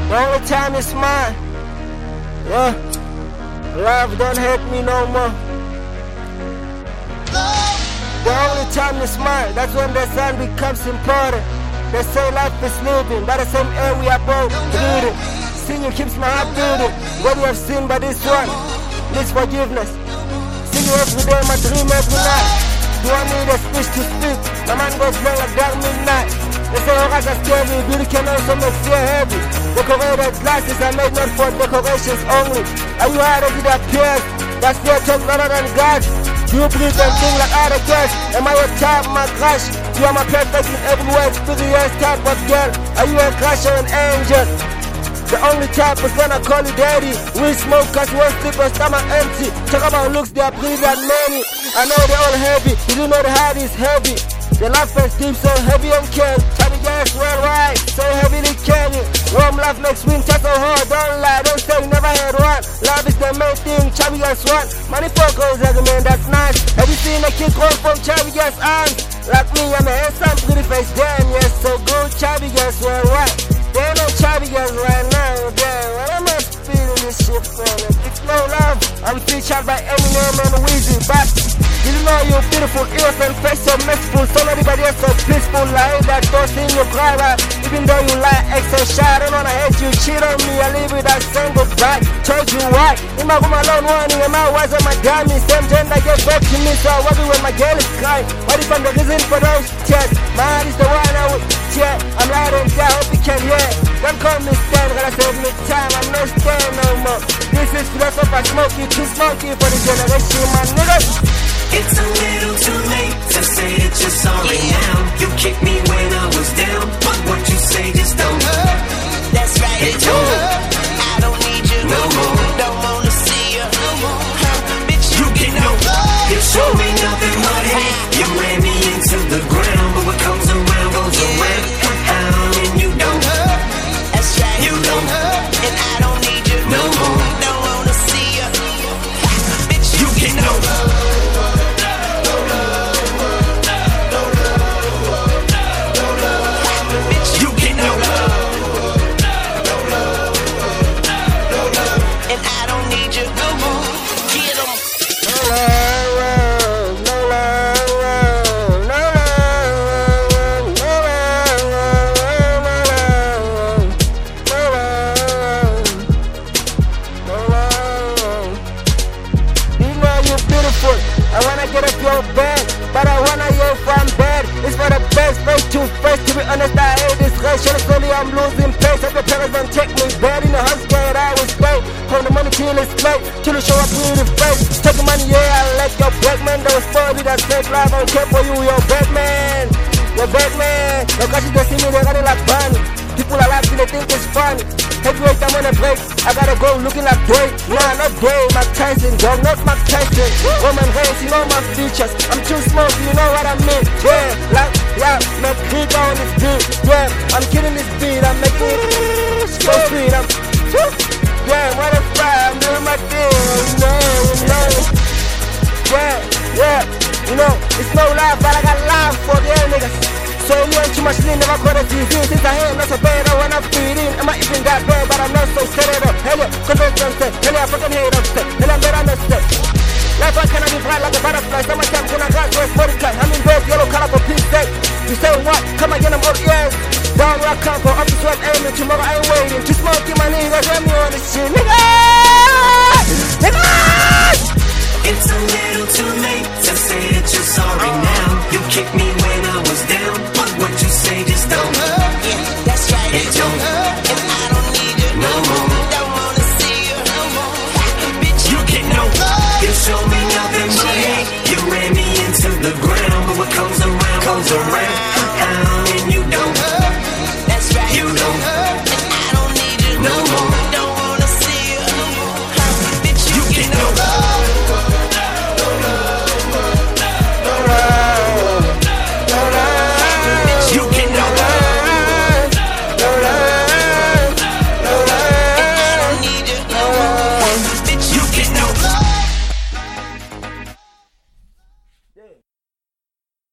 The only time is mine. Yeah. Love don't hurt me no more. The only time is mine. That's when the sun becomes important. They say life is living, by the same air we are both breathing. Singing keeps my heart beating. What you have seen by this one needs forgiveness. Singing every day, my dream every night. Do I need a speech to speak? My mind goes long like dark midnight. They say horrors are scary, beauty can also make fear heavy. Decorated glasses are made not for decorations only. Are you hard as it appears? That's fear talk rather than God. Do you breathe and think like other girls? Am I your type, my crush? You are my perfect in every way, experience type of girl. Are you a crush or an angel? The only type is gonna call you daddy. We smoke cause we won't sleep our stomach empty. Talk about looks, they are pretty that many. I know they're all heavy, you do know the heart is heavy. The life is deep, so heavy and caring. Tiny girls worldwide, so heavily carrying. Warm love makes winter so hard, don't lie, don't say you never had one. Love is the main thing, chubby girls want. Money for goes like a man, that's nice. Have you seen a kid grow from chubby girls' arms? Like me, I'm a handsome, pretty face, damn, yes, so good, chubby girls worldwide. There ain't no chubby girls right now, damn, what am I feeling this shit for? It's no love, I'm featured by Eminem and Weezy, but you know you're beautiful, innocent, face so merciful, so everybody else so peaceful. Like that don't see you cry, right? Even though you lie, ex so shy, I don't wanna hate you, cheat on me, I live without saying goodbye. Told you why, in my room alone, warning, and my wives and my dummy, same gender get back to me, so I worry when my girl is crying. What if I'm the reason for those tears? My heart is the one I would tear. I'm loud and down, hope you can hear. Don't call me Stan, gotta save me time, I'm no Stan no more. This is philosopher smoky, too smoky for the generation, my niggas. It's a little too late to say that you're sorry now. You kicked me when I was down, but what you say just don't hurt. That's right, it don't hurt. I don't need you no more. Don't wanna see you no more. Bitch, You get no love. You show me nothing but hate. You ran me into the ground, but what comes around goes around. And you don't hurt. that's right, You don't hurt. and I don't need you No more. Don't wanna see you. Bitch, You get no love. You get no love. and I don't need you no more. Get 'em. No love, no love, no love, no love, no love, no love. You know you're beautiful. I wanna get up your bed, but I wanna hear from bed. It's for the best, face to face. To be honest, I hate this race. Slowly I'm losing pace. If the parents don't take me bad in the hospital, I will stay. From the money till it's late, till you show up pretty face. Take the money, yeah, I like your Batman. Those stories that take life, I don't care for you, your Batman. Your Batman. Your guys, they see me, they got it like Bunny. People are laughing, they think it's funny. Heavyweight, I'm on a break. I gotta go looking like Dwayne. Nah, not Dwayne, Mike Tyson, dog, not Mike Tyson. Roman Reigns, you know my features. I'm too small, you know what I mean. Yeah, like, yeah, make creep on this beat. Yeah, I'm killing this beat, I'm making it so sweet. I'm, yeah, what a fire, I'm doing my thing, you know. Yeah, you know, it's no life, but I got life for the niggas. So you ain't too much lean, never got a TV. Since I ain't not so bad, I wanna feed in. Am I even that bad, but I'm not so set it up. Hell yeah, cause I don't say. Hell yeah, I fucking hate upset. Hell I'm better than step. Life I cannot be bright like a butterfly. Summertime when I got dressed for the cut. I'm in bed, yellow color for peace sake. You say what? Come again, I'm all ears. Down where I come from, up to sweat aiming. Tomorrow I ain't waiting. Too small, keep my niggas, let me on this shit. Niggas! It's a little too late to say that you're sorry now. You kicked me when